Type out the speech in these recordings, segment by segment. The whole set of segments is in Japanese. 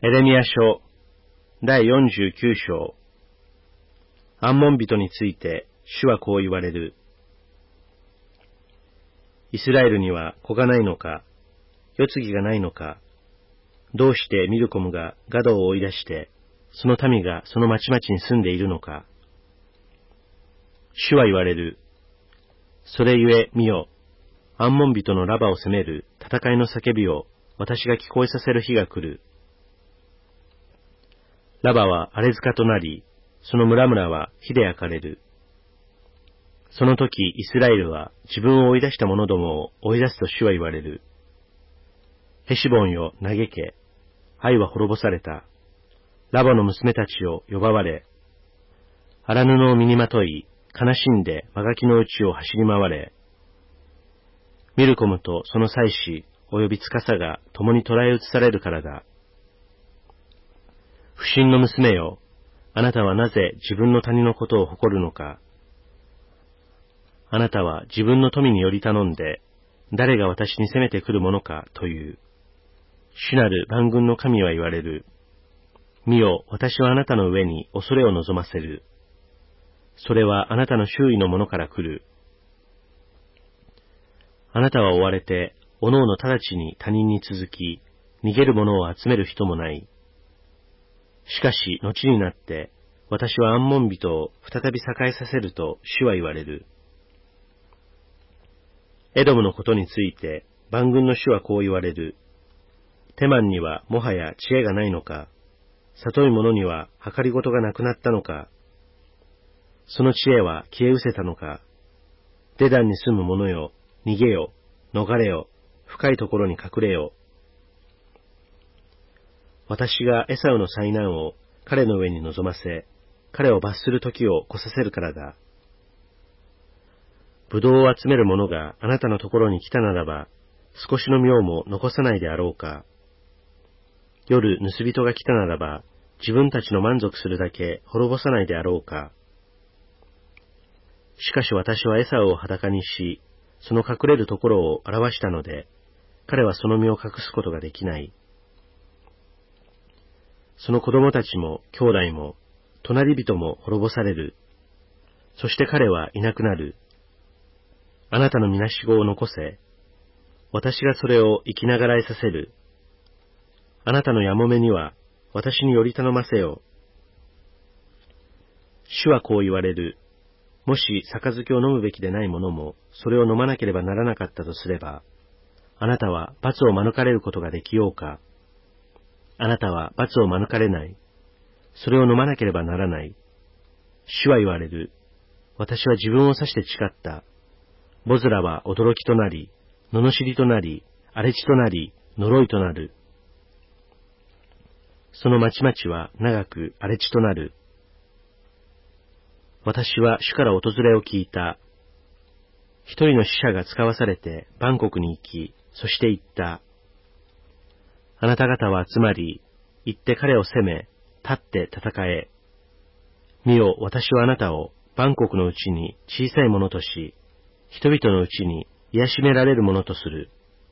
エレミヤ書第49章。アンモン人について主はこう言われる。イスラエルには子がないのか、世継ぎがないのか。どうしてミルコムがガドを追い出して、その民がその町々に住んでいるのか。主は言われる。それゆえ見よ、アンモン人のラバを責める戦いの叫びを私が聞こえさせる日が来る。ラバは荒れ塚となり、その村々は火で焼かれる。その時イスラエルは自分を追い出した者どもを追い出すと主は言われる。ヘシボンよ嘆け、愛は滅ぼされた。ラバの娘たちよ呼ばわれ、荒布を身にまとい、悲しんで間垣のうちを走り回れ。ミルコムとその妻子及び司が共に捕らえ移されるからだ。不信の娘よ、あなたはなぜ自分の谷のことを誇るのか。あなたは自分の富により頼んで、誰が私に攻めてくるものかという。主なる万軍の神は言われる。見よ、私はあなたの上に恐れを望ませる。それはあなたの周囲の者から来る。あなたは追われて、おのおの直ちに他人に続き、逃げる者を集める人もない。しかし、後になって、私はアンモン人を再び栄えさせると主は言われる。エドムのことについて、万軍の主はこう言われる。テマンにはもはや知恵がないのか、里い者には計りごとがなくなったのか、その知恵は消え失せたのか。デダンに住む者よ、逃げよ、逃れよ、深いところに隠れよ。私がエサウの災難を彼の上に臨ませ、彼を罰する時を来させるからだ。ブドウを集める者があなたのところに来たならば、少しの苗も残さないであろうか。夜盗人が来たならば、自分たちの満足するだけ滅ぼさないであろうか。しかし私はエサウを裸にし、その隠れるところを表したので、彼はその身を隠すことができない。その子供たちも兄弟も隣人も滅ぼされる。そして彼はいなくなる。あなたのみなしごを残せ。私がそれを生きながらえさせる。あなたのやもめには私により頼ませよ。主はこう言われる。もし杯を飲むべきでない者もそれを飲まなければならなかったとすれば、あなたは罰を免れることができようか。あなたは罰を免れない。それを飲まなければならない。主は言われる。私は自分を指して誓った。ボズラは驚きとなり、罵りとなり、荒れ地となり、呪いとなる。その町々は長く荒れ地となる。私は主から訪れを聞いた。一人の使者が使わされてバンコクに行き、そして言った。あなた方は集まり、行って彼を責め、立って戦え。見よ、私はあなたをバンコクのうちに小さいものとし、人々のうちに癒しめられるものとする。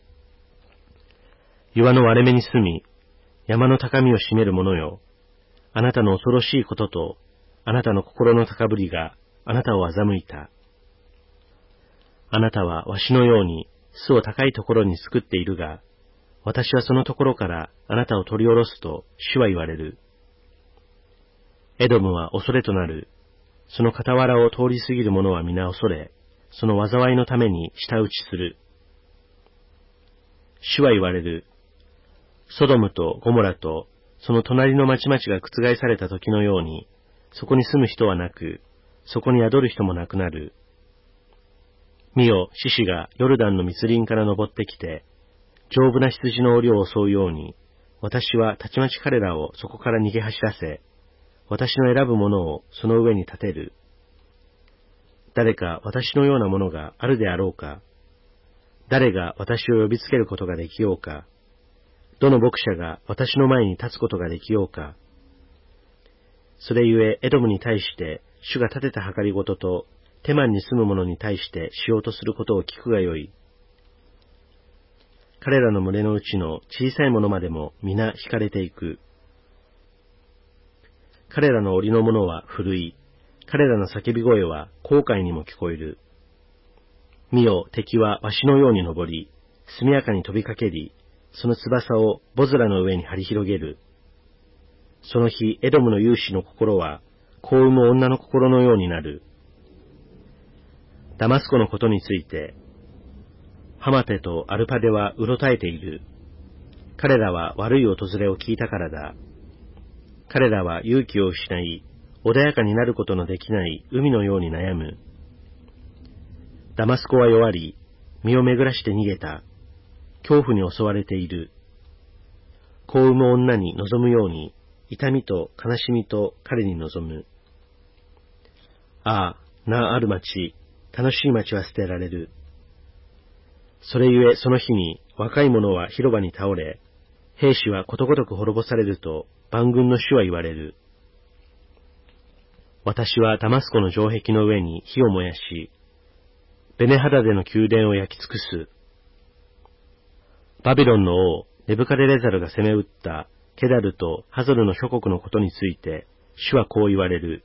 岩の割れ目に住み、山の高みを占める者よ。あなたの恐ろしいことと、あなたの心の高ぶりがあなたを欺いた。あなたはわしのように巣を高いところに作っているが、私はそのところからあなたを取り下ろすと主は言われる。エドムは恐れとなる。その傍らを通り過ぎる者は皆恐れ、その災いのために舌打ちする。主は言われる。ソドムとゴモラとその隣の町々が覆された時のように、そこに住む人はなく、そこに宿る人もなくなる。見よ、獅子がヨルダンの密林から登ってきて、丈夫な羊の檻を襲うように、私はたちまち彼らをそこから逃げ走らせ、私の選ぶものをその上に立てる。誰か私のようなものがあるであろうか。誰が私を呼びつけることができようか。どの牧者が私の前に立つことができようか。それゆえエドムに対して主が立てた計りごとと、テマンに住む者に対してしようとすることを聞くがよい。彼らの群れのうちの小さいものまでも皆惹かれていく。 彼らの檻の者は奮い、彼らの叫び声は航海にも聞こえる。見よ、敵はわしのように登り、速やかに飛びかけり、その翼をボズラの上に張り広げる。その日、エドムの勇士の心は、子を産む女の心のようになる。ダマスコのことについて、ハマテとアルパデはうろたえている。彼らは悪い訪れを聞いたからだ。彼らは勇気を失い、穏やかになることのできない海のように悩む。ダマスコは弱り、身を巡らして逃げた。恐怖に襲われている。子を産む女に望むように、痛みと悲しみと彼に望む。ああ、なある町、楽しい町は捨てられる。それゆえその日に若い者は広場に倒れ、兵士はことごとく滅ぼされると万軍の主は言われる。私はダマスコの城壁の上に火を燃やし、ベネハダデの宮殿を焼き尽くす。バビロンの王ネブカデレザルが攻め撃ったケダルとハゾルの諸国のことについて、主はこう言われる。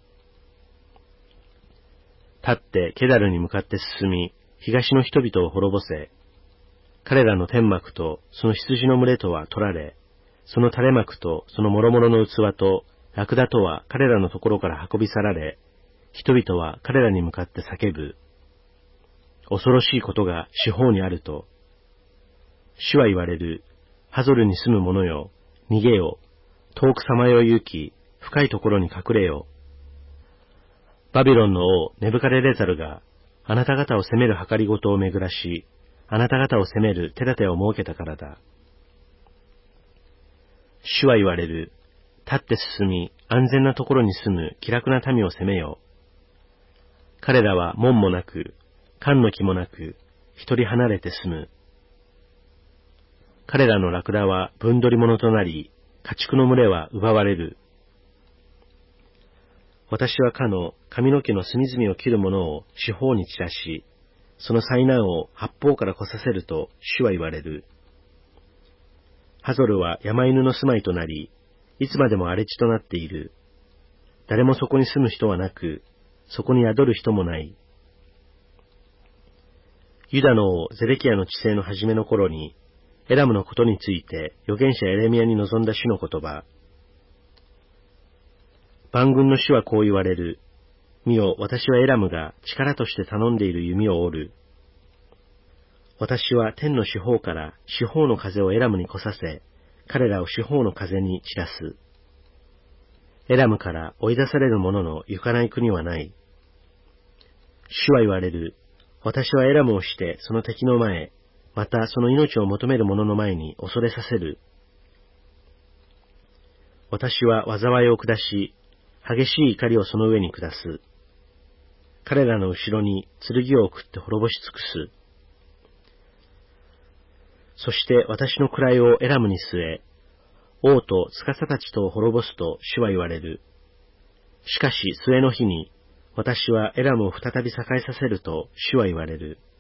立ってケダルに向かって進み、東の人々を滅ぼせ。彼らの天幕とその羊の群れとは取られ、その垂れ幕とその諸々の器とラクダとは彼らのところから運び去られ、人々は彼らに向かって叫ぶ。恐ろしいことが四方にあると。主は言われる。ハゾルに住む者よ、逃げよ。遠くさまよい行き、深いところに隠れよ。バビロンの王ネブカデレザルがあなた方を責める計りごとを巡らし、あなた方を責める手立てを設けたからだ。主は言われる。立って進み、安全なところに住む気楽な民を責めよ。彼らは門もなく、冠の木もなく、一人離れて住む。彼らのラクダは分取り物となり、家畜の群れは奪われる。私はかの髪の毛の隅々を切るものを四方に散らし、その災難を八方から来させると主は言われる。ハゾルは山犬の住まいとなり、いつまでも荒れ地となっている。誰もそこに住む人はなく、そこに宿る人もない。ユダの王ゼデキヤの治世の初めの頃に、エラムのことについて預言者エレミアに臨んだ主の言葉。万軍の主はこう言われる。見よ、私はエラムが力として頼んでいる弓を折る。私は天の四方から四方の風をエラムに来させ、彼らを四方の風に散らす。エラムから追い出される者の行かない国はない。主は言われる。私はエラムをしてその敵の前、またその命を求める者の前に恐れさせる。私は災いを下し、激しい怒りをその上に下す。彼らの後ろに剣を送って滅ぼし尽くす。そして私の位をエラムに据え、王と司たちとを滅ぼすと主は言われる。しかし末の日に、私はエラムを再び栄えさせると主は言われる。